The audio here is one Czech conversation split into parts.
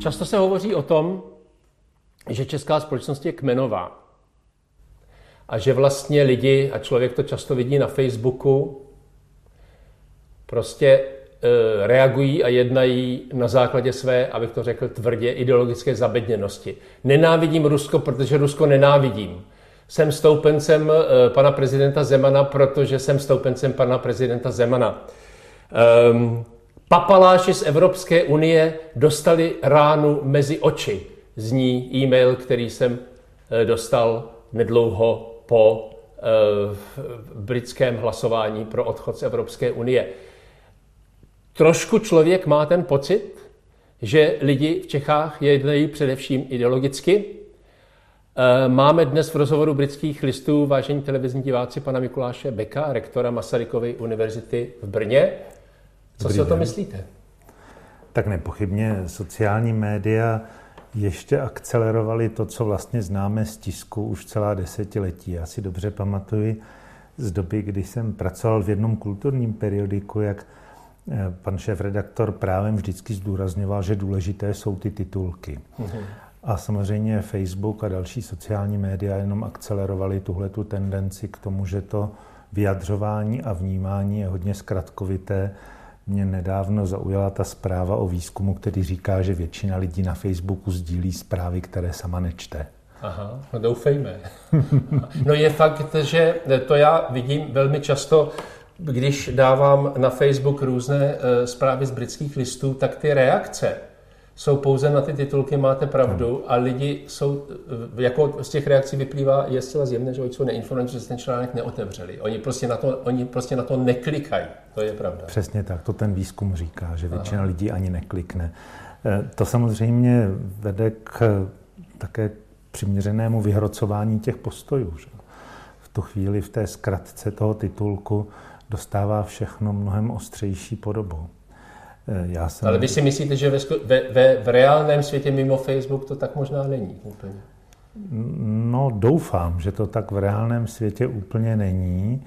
Často se hovoří o tom, že česká společnost je kmenová. A že vlastně lidi, a člověk to často vidí na Facebooku, prostě reagují a jednají na základě své, abych to řekl tvrdě, ideologické zabedněnosti. Nenávidím Rusko, protože Rusko nenávidím. Jsem stoupencem pana prezidenta Zemana, protože jsem stoupencem pana prezidenta Zemana. Papaláši z Evropské unie dostali ránu mezi oči. Zní e-mail, který jsem dostal nedlouho po britském hlasování pro odchod z Evropské unie. Trošku člověk má ten pocit, že lidi v Čechách jednají především ideologicky. Máme dnes v rozhovoru Britských listů, vážení televizní diváci, pana Mikuláše Beka, rektora Masarykovy univerzity v Brně. Co si o tom myslíte? Tak nepochybně sociální média ještě akcelerovaly to, co vlastně známe z tisku už celá desetiletí. Já si dobře pamatuji z doby, kdy jsem pracoval v jednom kulturním periodiku, jak pan šéfredaktor právem vždycky zdůrazňoval, že důležité jsou ty titulky. A samozřejmě Facebook a další sociální média jenom akcelerovaly tuhletu tendenci k tomu, že to vyjadřování a vnímání je hodně zkratkovité. Mě nedávno zaujala ta zpráva o výzkumu, který říká, že většina lidí na Facebooku sdílí zprávy, které sama nečte. Aha, no doufejme. No je fakt, že to já vidím velmi často, když dávám na Facebook různé zprávy z Britských listů, tak ty reakce jsou pouze na ty titulky, máte pravdu, a lidi jsou, jako z těch reakcí vyplývá, je zcela zjevné, že oni jsou neinformovaní, že se ten článek neotevřeli. Oni prostě na to neklikají. To je pravda. Přesně tak, to ten výzkum říká, že většina lidí ani neklikne. To samozřejmě vede k také přiměřenému vyhrocování těch postojů. Že? V tu chvíli v té zkratce toho titulku dostává všechno mnohem ostřejší podobu. Ale vy si myslíte, že v reálném světě mimo Facebook to tak možná není úplně? No, doufám, že to tak v reálném světě úplně není.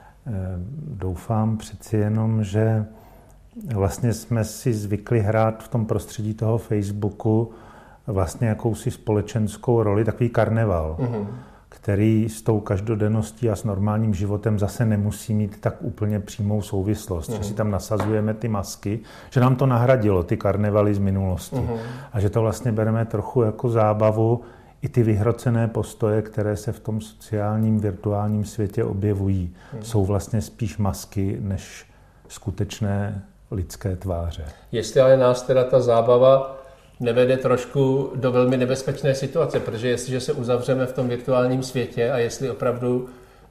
Doufám přeci jenom, že vlastně jsme si zvykli hrát v tom prostředí toho Facebooku vlastně jakousi společenskou roli, takový karneval, který s tou každodenností a s normálním životem zase nemusí mít tak úplně přímou souvislost. Že si tam nasazujeme ty masky, že nám to nahradilo ty karnevaly z minulosti. A že to vlastně bereme trochu jako zábavu, i ty vyhrocené postoje, které se v tom sociálním virtuálním světě objevují, jsou vlastně spíš masky než skutečné lidské tváře. Jestli ale nás teda ta zábava nevede trošku do velmi nebezpečné situace, protože jestliže se uzavřeme v tom virtuálním světě a jestli opravdu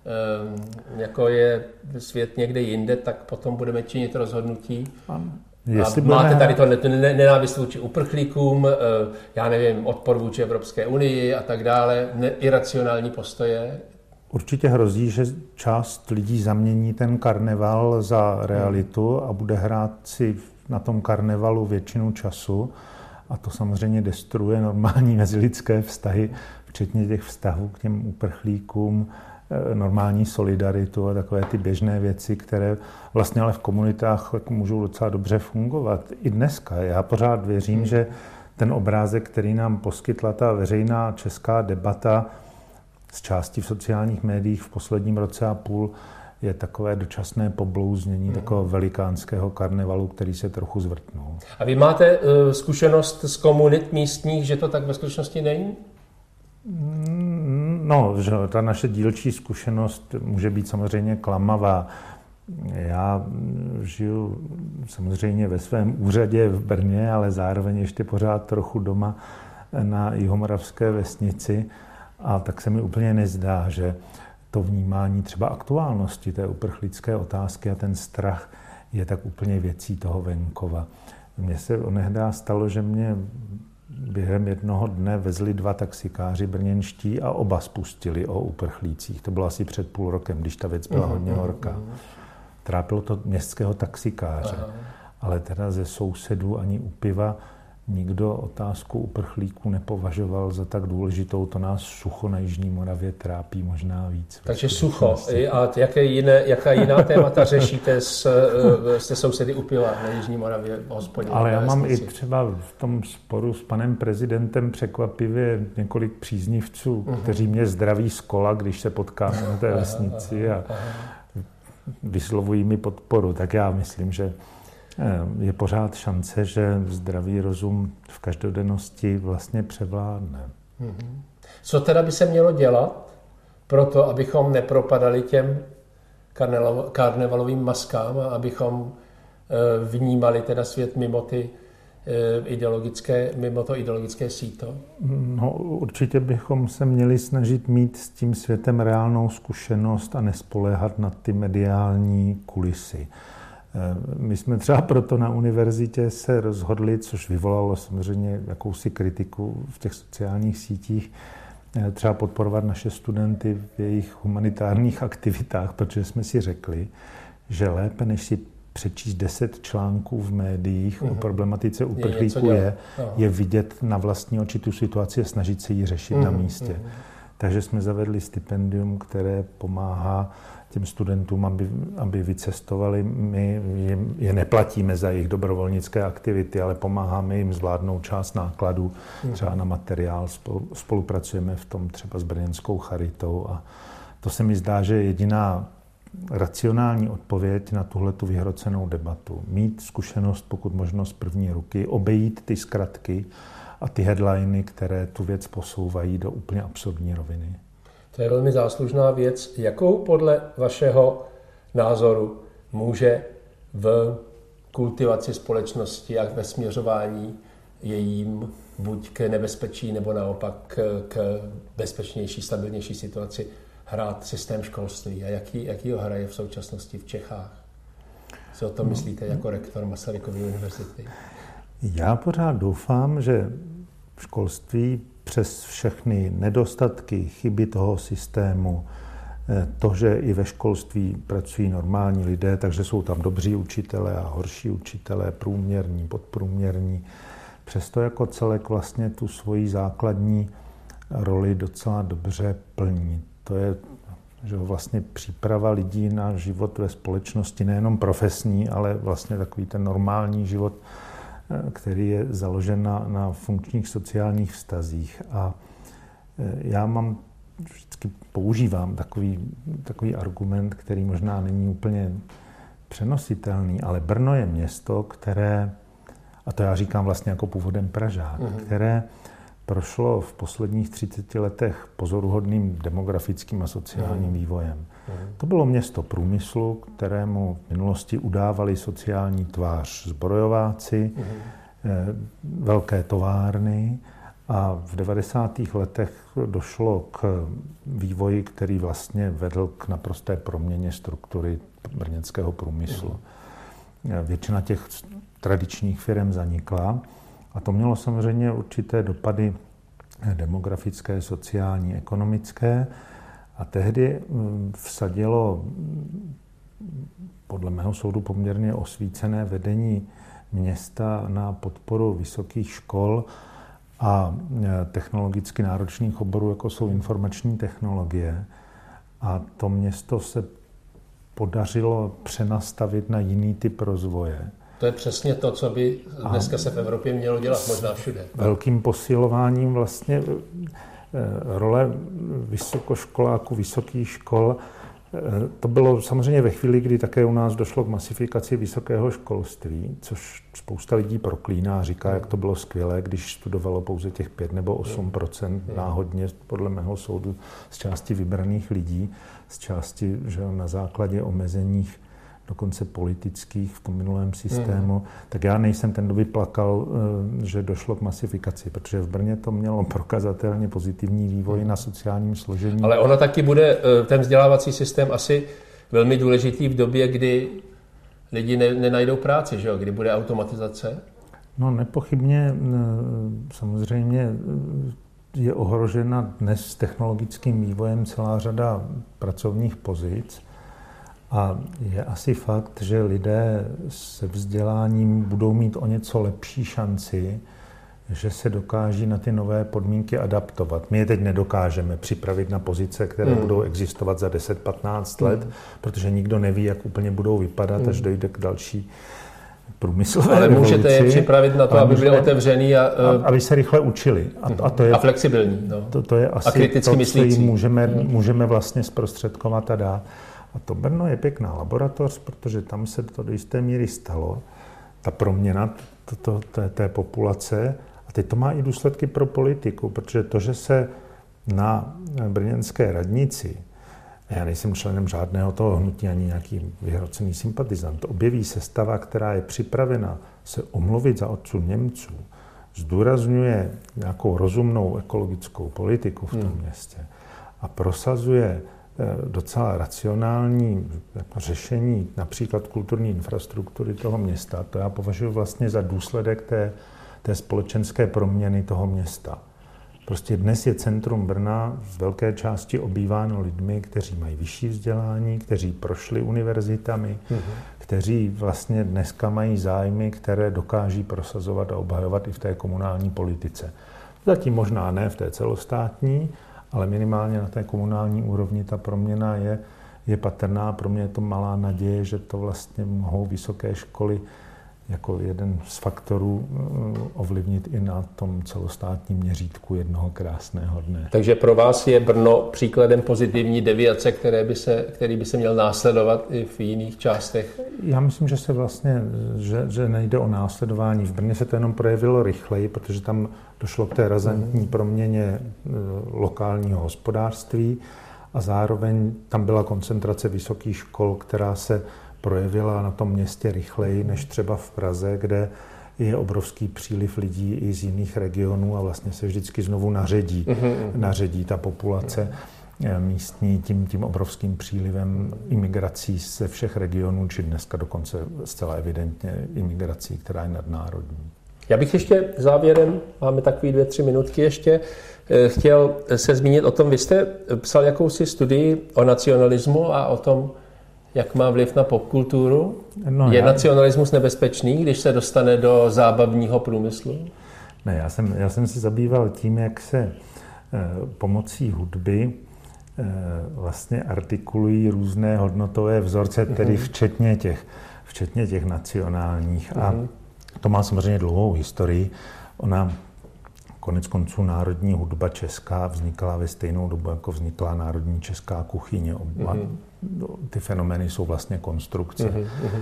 jako je svět někde jinde, tak potom budeme činit rozhodnutí. Máte tady to nenávist vůči uprchlíkům, já nevím, odpor vůči Evropské unii a tak dále, iracionální postoje. Určitě hrozí, že část lidí zamění ten karneval za realitu a bude hrát si na tom karnevalu většinu času. A to samozřejmě destruuje normální mezilidské vztahy, včetně těch vztahů k těm uprchlíkům, normální solidaritu a takové ty běžné věci, které vlastně ale v komunitách můžou docela dobře fungovat. I dneska. Já pořád věřím, že ten obrázek, který nám poskytla ta veřejná česká debata z části v sociálních médiích v posledním roce a půl, je takové dočasné poblouznění takového velikánského karnevalu, který se trochu zvrtnul. A vy máte zkušenost z komunit místních, že to tak ve skutečnosti není? No, že ta naše dílčí zkušenost může být samozřejmě klamavá. Já žiju samozřejmě ve svém úřadě v Brně, ale zároveň ještě pořád trochu doma na jihomoravské vesnici, a tak se mi úplně nezdá, že to vnímání třeba aktuálnosti té uprchlické otázky a ten strach je tak úplně věcí toho venkova. Mně se onehdá stalo, že mě během jednoho dne vezli 2 taxikáři brněnští a oba spustili o uprchlících. To bylo asi před půl rokem, když ta věc byla hodně horká. Trápilo to městského taxikáře, ale teda ze sousedů ani u piva nikdo otázku uprchlíků nepovažoval za tak důležitou. To nás sucho na Jižní Moravě trápí možná víc. Takže sucho. A jaká jiná témata řešíte se sousedy u piva na Jižní Moravě v hospodě? Ale já mám i třeba v tom sporu s panem prezidentem překvapivě několik příznivců, kteří mě zdraví z kola, když se potkáme na té vesnici a vyslovují mi podporu. Tak já myslím, že je pořád šance, že zdravý rozum v každodennosti vlastně převládne. Co teda by se mělo dělat pro to, abychom nepropadali těm karnevalovým maskám a abychom vnímali teda svět mimo to ideologické síto? No, určitě bychom se měli snažit mít s tím světem reálnou zkušenost a nespoléhat na ty mediální kulisy. My jsme třeba proto na univerzitě se rozhodli, což vyvolalo samozřejmě jakousi kritiku v těch sociálních sítích, třeba podporovat naše studenty v jejich humanitárních aktivitách, protože jsme si řekli, že lépe, než si přečíst 10 článků v médiích o problematice uprchlíků je vidět na vlastní oči tu situaci a snažit se ji řešit na místě. Takže jsme zavedli stipendium, které pomáhá těm studentům, aby vycestovali. My je neplatíme za jejich dobrovolnické aktivity, ale pomáháme jim zvládnout část nákladů, třeba na materiál. Spolupracujeme v tom třeba s brněnskou charitou a to se mi zdá, že je jediná racionální odpověď na tuhletu vyhrocenou debatu. Mít zkušenost, pokud možno z první ruky, obejít ty zkratky a ty headliny, které tu věc posouvají do úplně absurdní roviny. To je velmi záslužná věc. Jakou podle vašeho názoru může v kultivaci společnosti a ve směřování jejím buď k nebezpečí nebo naopak k bezpečnější, stabilnější situaci hrát systém školství a jaký ho hraje v současnosti v Čechách? Co o tom myslíte jako rektor Masarykovy univerzity? Já pořád doufám, že školství přes všechny nedostatky, chyby toho systému, to, že i ve školství pracují normální lidé, takže jsou tam dobří učitelé a horší učitelé, průměrní, podprůměrní, přesto jako celek vlastně tu svoji základní roli docela dobře plní. To je že vlastně příprava lidí na život ve společnosti, nejenom profesní, ale vlastně takový ten normální život, který je založen na funkčních sociálních vztazích. A já vždycky používám takový argument, který možná není úplně přenositelný, ale Brno je město, které, a to já říkám vlastně jako původem Pražák, které prošlo v posledních 30 letech pozoruhodným demografickým a sociálním vývojem. To bylo město průmyslu, kterému v minulosti udávali sociální tvář zbrojováci, velké továrny a v 90. letech došlo k vývoji, který vlastně vedl k naprosté proměně struktury brněnského průmyslu. Většina těch tradičních firm zanikla a to mělo samozřejmě určité dopady demografické, sociální, ekonomické a tehdy vsadilo podle mého soudu poměrně osvícené vedení města na podporu vysokých škol a technologicky náročných oborů, jako jsou informační technologie. A to město se podařilo přenastavit na jiný typ rozvoje. To je přesně to, co by dneska se v Evropě mělo dělat, možná všude. Velkým posilováním vlastně role vysokoškoláků, vysokých škol. To bylo samozřejmě ve chvíli, kdy také u nás došlo k masifikaci vysokého školství, což spousta lidí proklíná a říká, jak to bylo skvělé, když studovalo pouze těch 5 nebo 8% náhodně, podle mého soudu, z části vybraných lidí, z části že na základě omezeních dokonce politických v tom minulém systému, tak já nejsem ten, kdo by plakal, že došlo k masifikaci, protože v Brně to mělo prokazatelně pozitivní vývoj na sociálním složení. Ale ono taky bude, ten vzdělávací systém asi velmi důležitý v době, kdy lidi nenajdou práci, že jo? Kdy bude automatizace? No nepochybně samozřejmě je ohrožena dnes s technologickým vývojem celá řada pracovních pozic. A je asi fakt, že lidé se vzděláním budou mít o něco lepší šanci že se dokáží na ty nové podmínky adaptovat. My je teď nedokážeme připravit na pozice, které budou existovat za 10-15 let, protože nikdo neví, jak úplně budou vypadat, až dojde k další průmyslové ale revoluci. můžete je připravit na to, aby byli otevřený aby se rychle učili. A flexibilní. No. To je asi to, co jim můžeme vlastně zprostředkovat a dát. A to Brno je pěkná laboratoř, protože tam se to do jisté míry stalo. Ta proměna té populace. A teď to má i důsledky pro politiku, protože to, že se na brněnské radnici, já nejsem členem žádného toho hnutí ani nějaký vyhrocený sympatizant, objeví sestava, která je připravena se omluvit za odsun Němců, zdůrazňuje nějakou rozumnou ekologickou politiku v tom městě a prosazuje docela racionální řešení například kulturní infrastruktury toho města. To já považuji vlastně za důsledek té společenské proměny toho města. Prostě dnes je centrum Brna z velké části obýváno lidmi, kteří mají vyšší vzdělání, kteří prošli univerzitami, kteří vlastně dneska mají zájmy, které dokáží prosazovat a obhajovat i v té komunální politice. Zatím možná ne v té celostátní, ale minimálně na té komunální úrovni ta proměna je patrná. Pro mě je to malá naděje, že to vlastně mohou vysoké školy jako jeden z faktorů ovlivnit i na tom celostátním měřítku jednoho krásného dne. Takže pro vás je Brno příkladem pozitivní deviace, který by se měl následovat i v jiných částech? Já myslím, že se vlastně, že nejde o následování. V Brně se to jenom projevilo rychleji, protože tam došlo k té razantní proměně lokálního hospodářství a zároveň tam byla koncentrace vysokých škol, která se projevila na tom městě rychleji než třeba v Praze, kde je obrovský příliv lidí i z jiných regionů a vlastně se vždycky znovu naředí ta populace místní tím obrovským přílivem imigrací ze všech regionů, či dneska dokonce zcela evidentně imigrací, která je nadnárodní. Já bych ještě závěrem, máme takový 2-3 minutky ještě, chtěl se zmínit o tom, vy jste psal jakousi studii o nacionalismu a o tom, jak má vliv na popkulturu. Je nacionalismus nebezpečný, když se dostane do zábavního průmyslu? Ne, já jsem se zabýval tím, jak se pomocí hudby vlastně artikulují různé hodnotové vzorce, tedy včetně těch nacionálních. A to má samozřejmě dlouhou historii. Ona konec konců národní hudba česká vznikala ve stejnou dobu, jako vznikla národní česká kuchyně. Ty fenomény jsou vlastně konstrukce.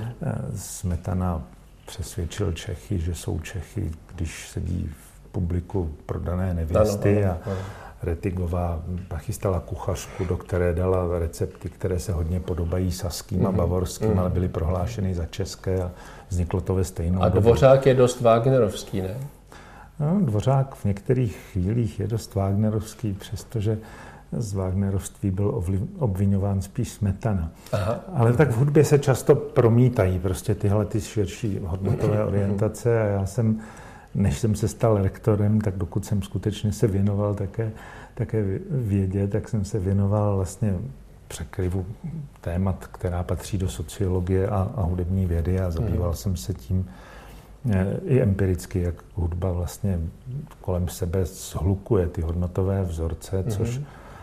Smetana přesvědčil Čechy, že jsou Čechy, když sedí v publiku prodané nevěsty a Rettigová chystala kuchařku, do které dala recepty, které se hodně podobají saským a bavorským, ale byly prohlášeny za české a vzniklo to ve stejnou dobu. A Dvořák je dost wagnerovský, ne? No, Dvořák v některých chvílích je dost wagnerovský, přestože z wagnerovství byl obviňován spíš Smetana. Aha. Ale tak v hudbě se často promítají prostě tyhle ty širší hodnotové orientace a já jsem, než jsem se stal rektorem, tak dokud jsem skutečně se věnoval také vědě, tak jsem se věnoval vlastně překryvu témat, která patří do sociologie a hudební vědy a zabýval jsem se tím i empiricky, jak hudba vlastně kolem sebe shlukuje ty hodnotové vzorce, což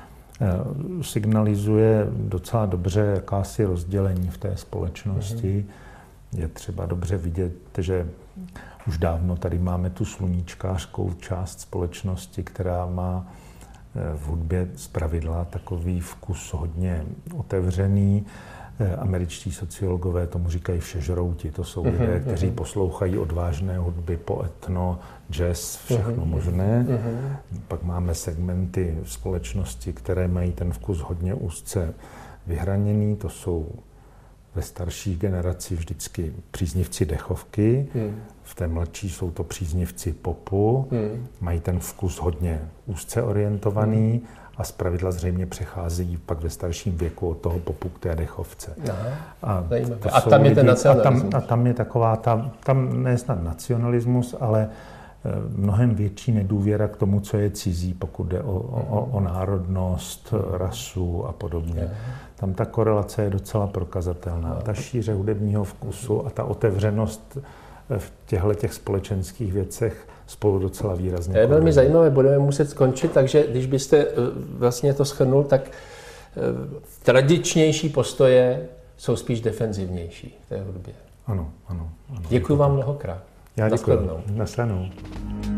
signalizuje docela dobře jakási rozdělení v té společnosti. Je třeba dobře vidět, že už dávno tady máme tu sluníčkářskou část společnosti, která má v hudbě zpravidla takový vkus hodně otevřený. Američtí sociologové tomu říkají všežrouti. To jsou lidé, kteří poslouchají odvážné hudby, poetno, jazz, všechno možné. Pak máme segmenty společnosti, které mají ten vkus hodně úzce vyhraněný. To jsou ve starší generaci vždycky příznivci dechovky. V té mladší jsou to příznivci popu. Mají ten vkus hodně úzce orientovaný. A zpravidla zřejmě přecházejí pak ve starším věku od toho popu k té dechovce. A tam je ten nacionalismus. A tam je taková, tam ne snad nacionalismus, ale mnohem větší nedůvěra k tomu, co je cizí, pokud jde o národnost, rasu a podobně. Tam ta korelace je docela prokazatelná. Ta šíře hudebního vkusu a ta otevřenost v těchto společenských věcech spolu docela výrazně. To je velmi zajímavé, budeme muset skončit, takže když byste vlastně to shrnul, tak tradičnější postoje jsou spíš defenzivnější v té hudbě. Ano. Děkuji vám mnohokrát. Já děkuji. Nasledanou.